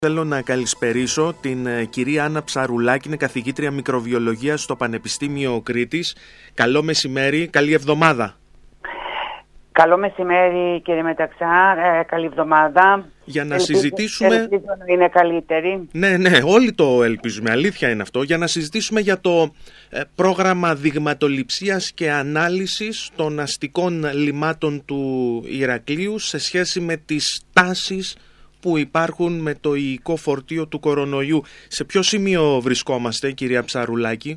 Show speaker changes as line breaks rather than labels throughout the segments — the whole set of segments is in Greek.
Θέλω να καλησπερίσω την κυρία Άννα Ψαρουλάκη, είναι καθηγήτρια μικροβιολογίας στο Πανεπιστήμιο Κρήτης. Καλό μεσημέρι, καλή εβδομάδα.
Καλό μεσημέρι κύριε Μεταξά, καλή εβδομάδα.
Για να συζητήσουμε...
Ελπίζω να είναι καλύτερη.
Ναι, όλοι το ελπίζουμε, αλήθεια είναι αυτό. Για να συζητήσουμε για το πρόγραμμα δειγματοληψίας και ανάλυσης των αστικών λιμάτων του Ηρακλείου σε σχέση με τις τάσεις που υπάρχουν με το υλικό φορτίο του κορονοϊού. Σε ποιο σημείο βρισκόμαστε, κυρία Ψαρουλάκη?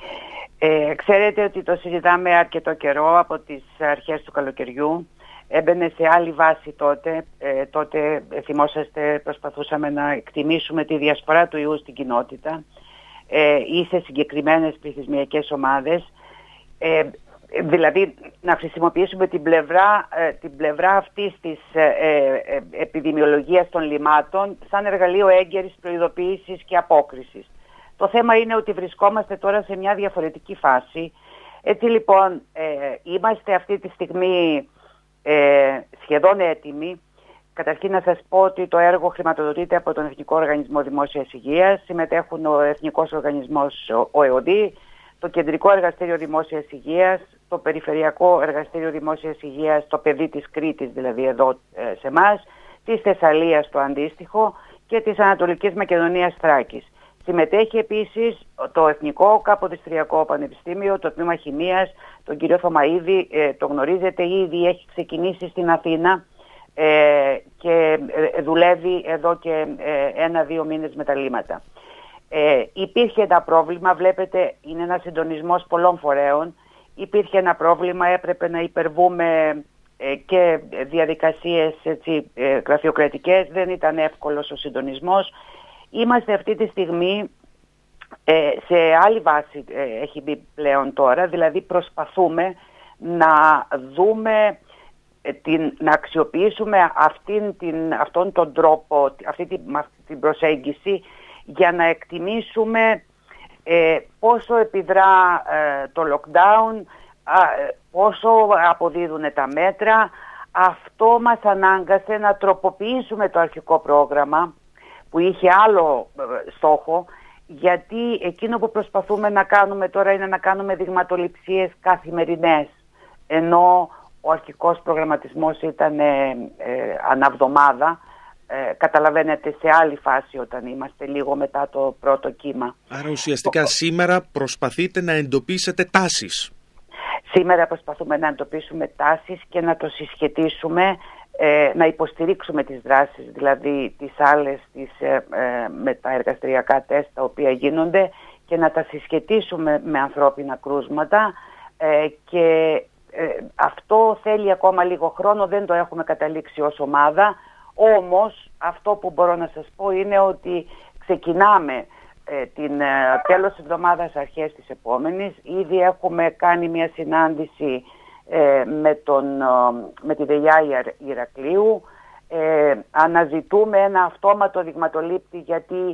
Ξέρετε ότι το συζητάμε αρκετό καιρό, από τις αρχές του καλοκαιριού. Έμπαινε σε άλλη βάση τότε. Τότε, θυμόσαστε, προσπαθούσαμε να εκτιμήσουμε τη διασπορά του ιού στην κοινότητα ή σε συγκεκριμένες πληθυσμιακές ομάδες. Δηλαδή να χρησιμοποιήσουμε την πλευρά αυτής της επιδημιολογίας των λιμάτων σαν εργαλείο έγκαιρης προειδοποίησης και απόκρισης. Το θέμα είναι ότι βρισκόμαστε τώρα σε μια διαφορετική φάση. Έτσι λοιπόν είμαστε αυτή τη στιγμή σχεδόν έτοιμοι. Καταρχήν να σας πω ότι το έργο χρηματοδοτείται από τον Εθνικό Οργανισμό Δημόσιας Υγείας. Συμμετέχουν ο Εθνικός Οργανισμός ο ΕΟΔΗ, το Κεντρικό Εργαστήριο Δημόσιας Υγείας, το Περιφερειακό Εργαστήριο Δημόσιας Υγείας, το παιδί της Κρήτης, δηλαδή εδώ σε εμάς, της Θεσσαλίας το αντίστοιχο και της Ανατολικής Μακεδονίας Θράκης. Συμμετέχει επίσης το Εθνικό Καποδιστριακό Πανεπιστήμιο, το Τμήμα Χημείας, τον κύριο Θωμαίδη, το γνωρίζετε, ήδη έχει ξεκινήσει στην Αθήνα και δουλεύει εδώ και 1-2 μήνες με τα λίματα. Υπήρχε ένα πρόβλημα, βλέπετε είναι ένα συντονισμός πολλών φορέων. Υπήρχε ένα πρόβλημα, έπρεπε να υπερβούμε και διαδικασίες γραφειοκρατικές, δεν ήταν εύκολος ο συντονισμός. Είμαστε αυτή τη στιγμή σε άλλη βάση, έχει μπει πλέον τώρα, δηλαδή προσπαθούμε να δούμε, να αξιοποιήσουμε αυτόν τον τρόπο, αυτή την προσέγγιση για να εκτιμήσουμε πόσο επιδρά το lockdown, πόσο αποδίδουν τα μέτρα. Αυτό μας ανάγκασε να τροποποιήσουμε το αρχικό πρόγραμμα που είχε άλλο στόχο, γιατί εκείνο που προσπαθούμε να κάνουμε τώρα είναι να κάνουμε δειγματοληψίες καθημερινές, ενώ ο αρχικός προγραμματισμός ήταν αναβδομάδα. Καταλαβαίνετε, σε άλλη φάση όταν είμαστε λίγο μετά το πρώτο κύμα.
Άρα ουσιαστικά σήμερα προσπαθείτε να εντοπίσετε τάσεις.
Σήμερα προσπαθούμε να εντοπίσουμε τάσεις και να το συσχετίσουμε, να υποστηρίξουμε τις δράσεις, δηλαδή τις άλλες με τα εργαστηριακά τεστ τα οποία γίνονται, και να τα συσχετίσουμε με ανθρώπινα κρούσματα, και αυτό θέλει ακόμα λίγο χρόνο, δεν το έχουμε καταλήξει ως ομάδα. Όμως αυτό που μπορώ να σας πω είναι ότι ξεκινάμε τέλος της εβδομάδας, αρχές της επόμενης. Ήδη έχουμε κάνει μια συνάντηση με τη ΔΕΙΑ Ηρακλείου. Αναζητούμε ένα αυτόματο δειγματολήπτη, γιατί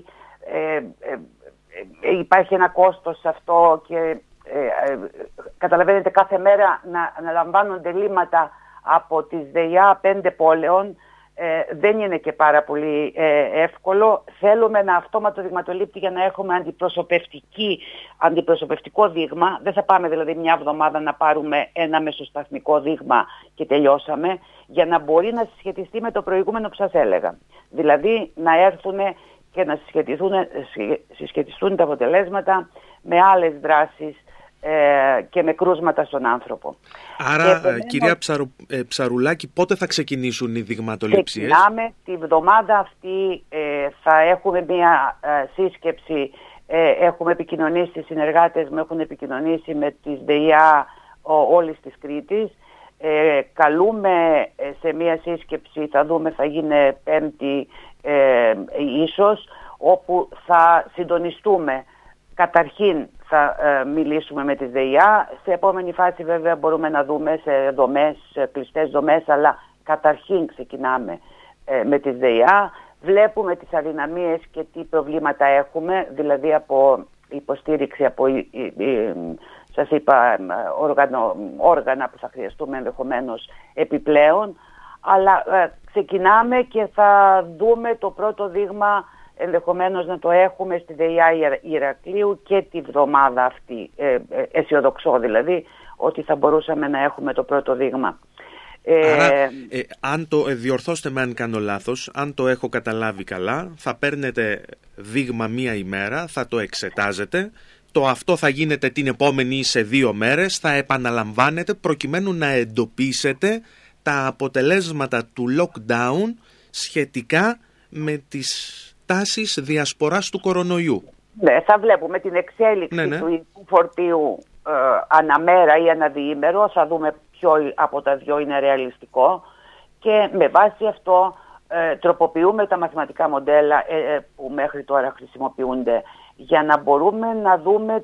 υπάρχει ένα κόστος σε αυτό και καταλαβαίνετε, κάθε μέρα να λαμβάνονται λίματα από τις ΔΕΙΑ 5 πόλεων δεν είναι και πάρα πολύ εύκολο. Θέλουμε ένα αυτόματο δειγματολήπτη για να έχουμε αντιπροσωπευτικό δείγμα. Δεν θα πάμε δηλαδή μια εβδομάδα να πάρουμε ένα μεσοσταθμικό δείγμα και τελειώσαμε, για να μπορεί να συσχετιστεί με το προηγούμενο που σας έλεγα. Δηλαδή να έρθουν και να συσχετιστούν τα αποτελέσματα με άλλες δράσεις και με κρούσματα στον άνθρωπο.
Άρα, κυρία Ψαρουλάκη, πότε θα ξεκινήσουν οι δειγματοληψίες?
Ξεκινάμε τη βδομάδα αυτή. Θα έχουμε μια σύσκεψη. Έχουμε επικοινωνήσει, οι συνεργάτες μου έχουν επικοινωνήσει με τις ΔΕΙΑ όλης της Κρήτης. Καλούμε σε μια σύσκεψη, θα δούμε, θα γίνει Πέμπτη ίσως, όπου θα συντονιστούμε. Καταρχήν θα μιλήσουμε με τις ΔΕΙΑ. Σε επόμενη φάση βέβαια μπορούμε να δούμε σε δομές, κλειστές δομές, αλλά καταρχήν ξεκινάμε με τις ΔΕΙΑ. Βλέπουμε τις αδυναμίες και τι προβλήματα έχουμε, δηλαδή από υποστήριξη, από σας είπα όργανα που θα χρειαστούμε ενδεχομένως επιπλέον. Αλλά ξεκινάμε και θα δούμε το πρώτο δείγμα ενδεχομένως να το έχουμε στη ΔΕΙΑ Ηρακλείου και τη βδομάδα αυτή. Αισιοδοξώ δηλαδή ότι θα μπορούσαμε να έχουμε το πρώτο δείγμα.
Άρα, αν διορθώστε με αν κάνω λάθος, αν το έχω καταλάβει καλά, θα παίρνετε δείγμα μία ημέρα, θα το εξετάζετε, αυτό θα γίνεται την επόμενη ή σε 2 μέρες, θα επαναλαμβάνετε προκειμένου να εντοπίσετε τα αποτελέσματα του lockdown σχετικά με τις τάσεις διασποράς του κορονοϊού.
Ναι, θα βλέπουμε την εξέλιξη του ειδικού φορτίου αναμέρα ή αναδιήμερο, θα δούμε ποιο από τα δύο είναι ρεαλιστικό και με βάση αυτό τροποποιούμε τα μαθηματικά μοντέλα που μέχρι τώρα χρησιμοποιούνται για να μπορούμε να δούμε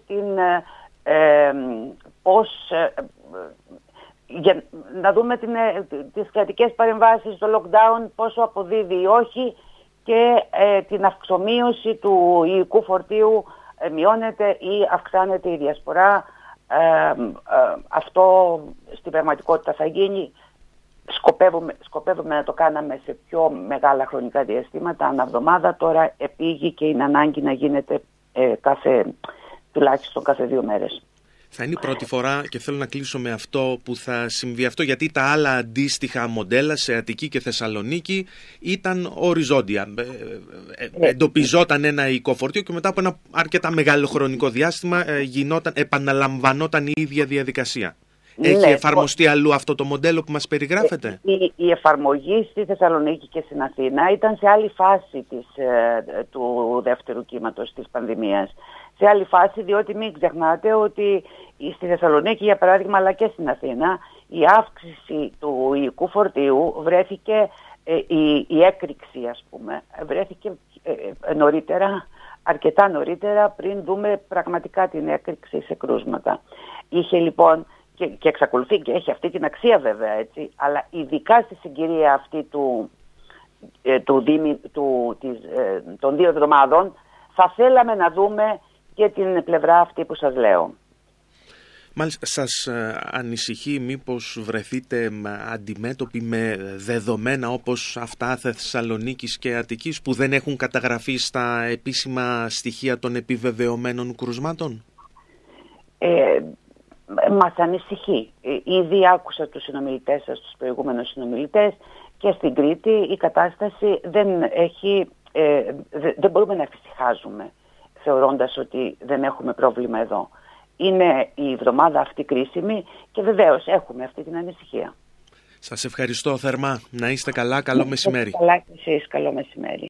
να δούμε τις κρατικές παρεμβάσεις στο lockdown, πόσο αποδίδει ή όχι, και την αυξομείωση του υλικού φορτίου, μειώνεται ή αυξάνεται η διασπορά. Αυτό στην πραγματικότητα θα γίνει. Σκοπεύουμε να το κάναμε σε πιο μεγάλα χρονικά διαστήματα, ανά εβδομάδα. Τώρα επήγει και είναι ανάγκη να γίνεται τουλάχιστον κάθε 2 μέρες.
Θα είναι η πρώτη φορά, και θέλω να κλείσω με αυτό, που θα συμβεί αυτό, γιατί τα άλλα αντίστοιχα μοντέλα σε Αττική και Θεσσαλονίκη ήταν οριζόντια. Εντοπιζόταν ένα υλικό φορτίο και μετά από ένα αρκετά μεγάλο χρονικό διάστημα επαναλαμβανόταν η ίδια διαδικασία. Έχει εφαρμοστεί αλλού αυτό το μοντέλο που μας περιγράφετε?
Η εφαρμογή στη Θεσσαλονίκη και στην Αθήνα ήταν σε άλλη φάση του δεύτερου κύματος της πανδημίας. Σε άλλη φάση, διότι μην ξεχνάτε ότι στη Θεσσαλονίκη, για παράδειγμα, αλλά και στην Αθήνα, η αύξηση του υλικού φορτίου βρέθηκε, η έκρηξη ας πούμε, βρέθηκε αρκετά νωρίτερα, πριν δούμε πραγματικά την έκρηξη σε κρούσματα. Είχε λοιπόν, και εξακολουθεί και έχει αυτή την αξία βέβαια, έτσι, αλλά ειδικά στη συγκυρία αυτή των 2 εβδομάδων, θα θέλαμε να δούμε και την πλευρά αυτή που σας λέω.
Μάλιστα, σας ανησυχεί μήπως βρεθείτε αντιμέτωποι με δεδομένα όπως αυτά Θεσσαλονίκης και Αττικής που δεν έχουν καταγραφεί στα επίσημα στοιχεία των επιβεβαιωμένων κρουσμάτων?
Μας ανησυχεί. Ήδη άκουσα τους συνομιλητές σας, τους προηγούμενους συνομιλητές, και στην Κρήτη η κατάσταση δεν μπορούμε να εφησυχάζουμε θεωρώντας ότι δεν έχουμε πρόβλημα εδώ. Είναι η εβδομάδα αυτή κρίσιμη και βεβαίως έχουμε αυτή την ανησυχία.
Σας ευχαριστώ θερμά. Να είστε καλά. Καλό μεσημέρι.
Καλά και εσείς. Καλό μεσημέρι.